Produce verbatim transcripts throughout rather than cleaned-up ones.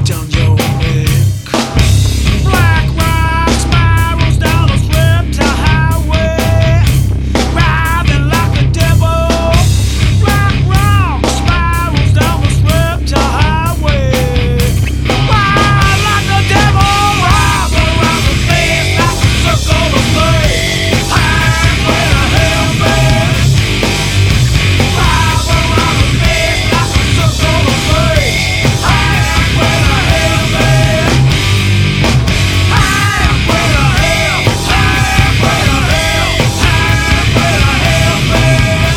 down your neck. Black rock spirals down a slipped highway, riding like a devil. Black rock spirals down a slipped highway, ride like a devil. Ride around the face like a circle of flame. Hang with a hellman. Ride around the face like a circle of flame. Hang with a hellman. Hang with a hell. Hang with a hell. Hang with a hellman.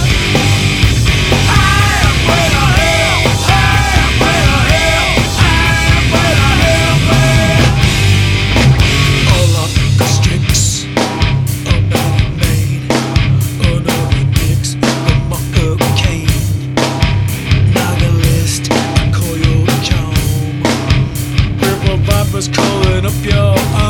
Hang with a hell. Hang with a hell. Hang with a hellman. All up the sticks, a man made, another mix, the mucker cane. Nihilist, I call your charm. Purple vipers calling up your arm.